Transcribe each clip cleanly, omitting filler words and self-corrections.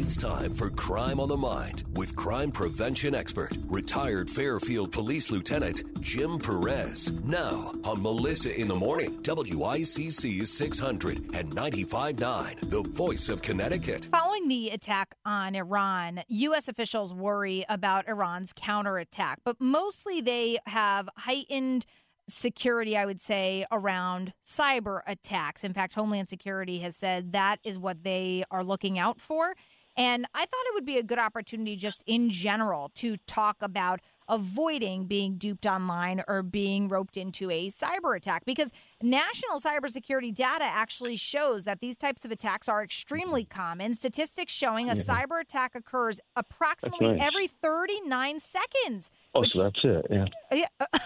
It's time for Crime on the Mind with crime prevention expert, retired Fairfield Police Lieutenant Jim Perez. Now on Melissa in the Morning, WICC 600 and 95.9, the voice of Connecticut. Following the attack on Iran, U.S. officials worry about Iran's counterattack, but mostly they have heightened security, I would say, around cyber attacks. In fact, Homeland Security has said that is what they are looking out for. And I thought it would be a good opportunity just in general to talk about avoiding being duped online or being roped into a cyber attack, because national cybersecurity data actually shows that these types of attacks are extremely common. Statistics showing a cyber attack occurs approximately every 39 seconds. Oh, so that's it, yeah.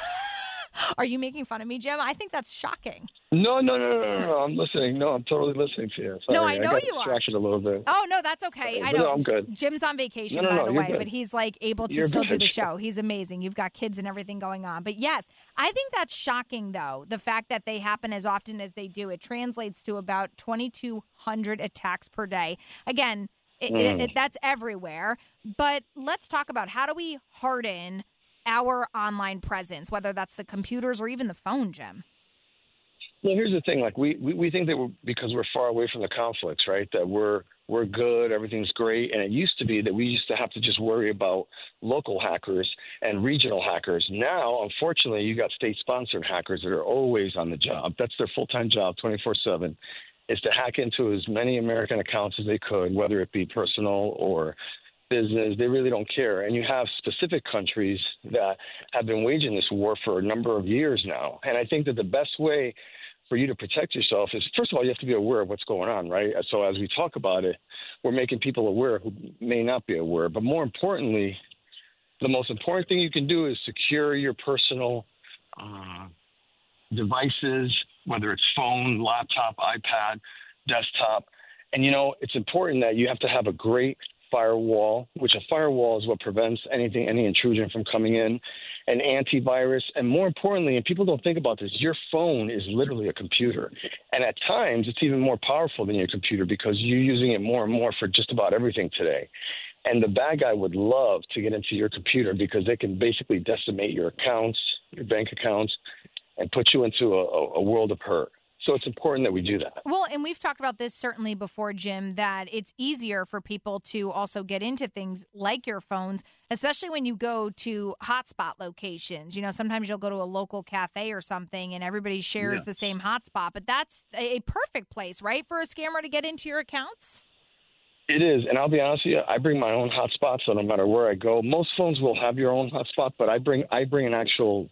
Are you making fun of me, Jim? I think that's shocking. No. I'm listening. No, I'm totally listening to you. Sorry, no, I know got you are. Distracted a little bit. Oh, no, that's okay. I know. No, I'm good. Jim's on vacation, by the way, but he's like able to still do the show. He's amazing. You've got kids and everything going on. But yes, I think that's shocking, though, the fact that they happen as often as they do. It translates to about 2,200 attacks per day. Again, that's everywhere. But let's talk about how do we harden our online presence, whether that's the computers or even the phone, Jim? Well, here's the thing. Like we think that because we're far away from the conflicts, right, that we're good, everything's great. And it used to be that we used to have to just worry about local hackers and regional hackers. Now, unfortunately, you got state-sponsored hackers that are always on the job. That's their full-time job, 24/7, is to hack into as many American accounts as they could, whether it be personal or business. They really don't care. And you have specific countries that have been waging this war for a number of years now. And I think that the best way for you to protect yourself is, first of all, you have to be aware of what's going on, right? So as we talk about it, we're making people aware who may not be aware. But more importantly, the most important thing you can do is secure your personal devices, whether it's phone, laptop, iPad, desktop. And, it's important that you have to have a great firewall, which a firewall is what prevents any intrusion from coming in, an antivirus, and more importantly, and people don't think about this, your phone is literally a computer. And at times, it's even more powerful than your computer because you're using it more and more for just about everything today. And the bad guy would love to get into your computer because they can basically decimate your accounts, your bank accounts, and put you into a world of hurt. So it's important that we do that. Well, and we've talked about this certainly before, Jim, that it's easier for people to also get into things like your phones, especially when you go to hotspot locations. Sometimes you'll go to a local cafe or something and everybody shares the same hotspot. But that's a perfect place, right, for a scammer to get into your accounts? It is. And I'll be honest with you, I bring my own hotspot, so no matter where I go. Most phones will have your own hotspot, but I bring an actual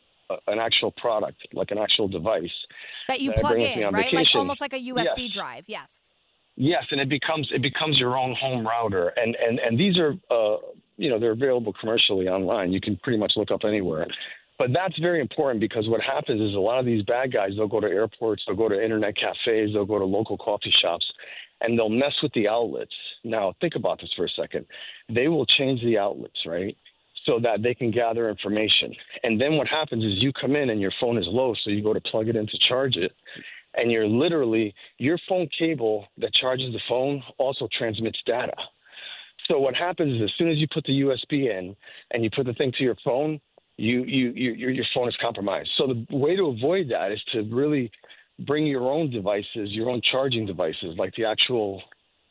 product, like an actual device that you plug in, right? Like almost like a USB drive. Yes, and it becomes your own home router, and these are they're available commercially online. You can pretty much look up anywhere. But that's very important because what happens is a lot of these bad guys, they'll go to airports, they'll go to internet cafes, they'll go to local coffee shops, and they'll mess with the outlets. Now, think about this for a second. They will change the outlets, right, so that they can gather information. And then what happens is you come in and your phone is low, so you go to plug it in to charge it, and your phone cable that charges the phone also transmits data. So what happens is as soon as you put the USB in and you put the thing to your phone, your phone is compromised. So the way to avoid that is to really bring your own devices, your own charging devices, like the actual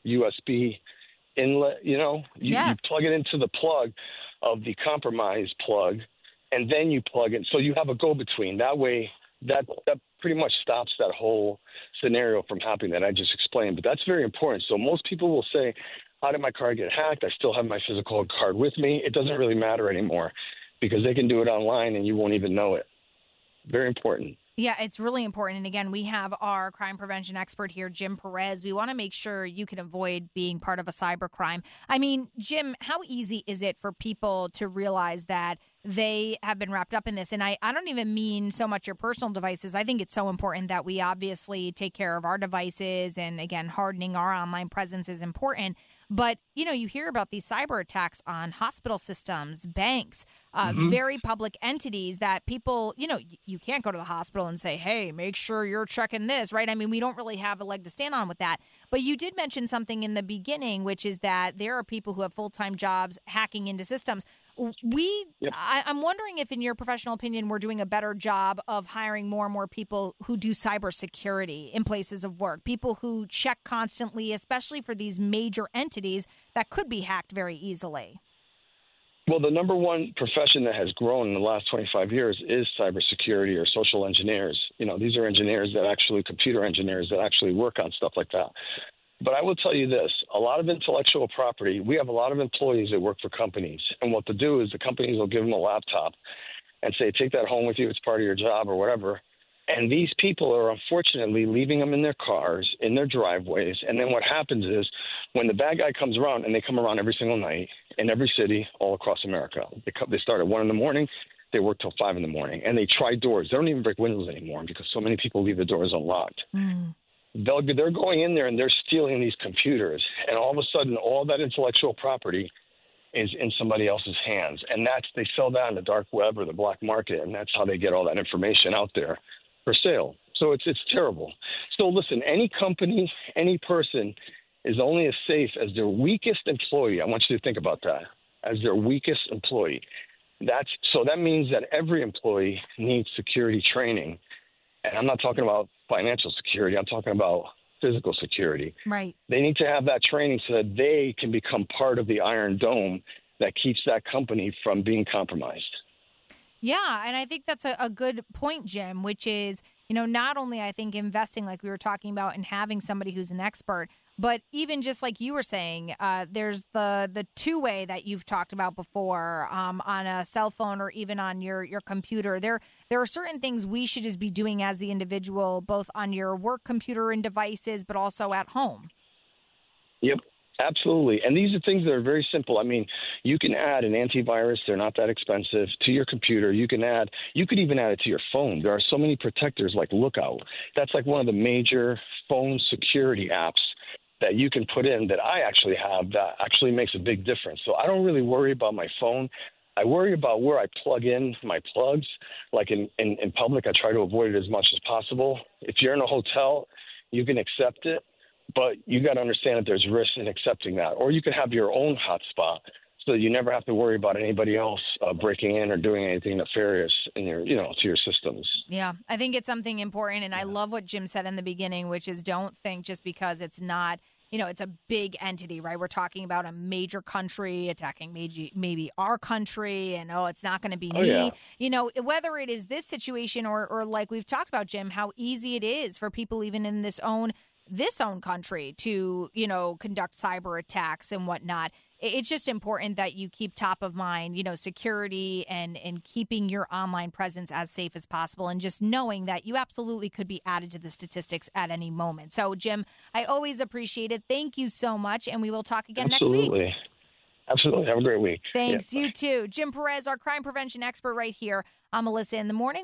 USB inlet, you plug it into the plug of the compromised plug, and then you plug it. So you have a go-between. That way, that pretty much stops that whole scenario from happening that I just explained. But that's very important. So most people will say, how did my card get hacked? I still have my physical card with me. It doesn't really matter anymore because they can do it online and you won't even know it. Very important. Yeah, it's really important. And again, we have our crime prevention expert here, Jim Perez. We want to make sure you can avoid being part of a cyber crime. I mean, Jim, how easy is it for people to realize that they have been wrapped up in this. And I don't even mean so much your personal devices. I think it's so important that we obviously take care of our devices. And again, hardening our online presence is important. But, you hear about these cyber attacks on hospital systems, banks, very public entities that people, you can't go to the hospital and say, hey, make sure you're checking this, right? I mean, we don't really have a leg to stand on with that. But you did mention something in the beginning, which is that there are people who have full-time jobs hacking into systems. I'm wondering if, in your professional opinion, we're doing a better job of hiring more and more people who do cybersecurity in places of work, people who check constantly, especially for these major entities that could be hacked very easily. Well, the number one profession that has grown in the last 25 years is cybersecurity or social engineers. These are engineers that actually, computer engineers that actually work on stuff like that. But I will tell you this, a lot of intellectual property, we have a lot of employees that work for companies. And what to do is the companies will give them a laptop and say, take that home with you. It's part of your job or whatever. And these people are unfortunately leaving them in their cars, in their driveways. And then what happens is when the bad guy comes around, and they come around every single night in every city all across America. They start at 1 a.m, they work till 5 a.m, and they try doors. They don't even break windows anymore because so many people leave the doors unlocked. They're going in there and they're stealing these computers, and all of a sudden all that intellectual property is in somebody else's hands, and they sell that on the dark web or the black market, and that's how they get all that information out there for sale. So it's terrible. So listen, any company, any person is only as safe as their weakest employee. I want you to think about that, as their weakest employee. So that means that every employee needs security training. And I'm not talking about financial security. I'm talking about physical security. Right. They need to have that training so that they can become part of the Iron Dome that keeps that company from being compromised. Yeah, and I think that's a good point, Jim, which is, not only I think investing, like we were talking about, and having somebody who's an expert, but even just like you were saying, there's the two-way that you've talked about before on a cell phone or even on your computer. There are certain things we should just be doing as the individual, both on your work computer and devices, but also at home. Yep. Absolutely. And these are things that are very simple. I mean, you can add an antivirus. They're not that expensive to your computer. You could even add it to your phone. There are so many protectors like Lookout. That's like one of the major phone security apps that you can put in that I actually have that actually makes a big difference. So I don't really worry about my phone. I worry about where I plug in my plugs. Like in public, I try to avoid it as much as possible. If you're in a hotel, you can accept it. But you got to understand that there's risk in accepting that. Or you could have your own hotspot so that you never have to worry about anybody else breaking in or doing anything nefarious in your, to your systems. Yeah, I think it's something important. And I love what Jim said in the beginning, which is don't think just because it's not, it's a big entity, right? We're talking about a major country attacking maybe our country, and it's not going to be me. Yeah. Whether it is this situation or like we've talked about, Jim, how easy it is for people even in this own country to, conduct cyber attacks and whatnot. It's just important that you keep top of mind, security and keeping your online presence as safe as possible, and just knowing that you absolutely could be added to the statistics at any moment. So, Jim, I always appreciate it. Thank you so much, and we will talk again next week. Absolutely. Have a great week. Thanks. You too. Jim Perez, our crime prevention expert right here on Melissa in the Morning.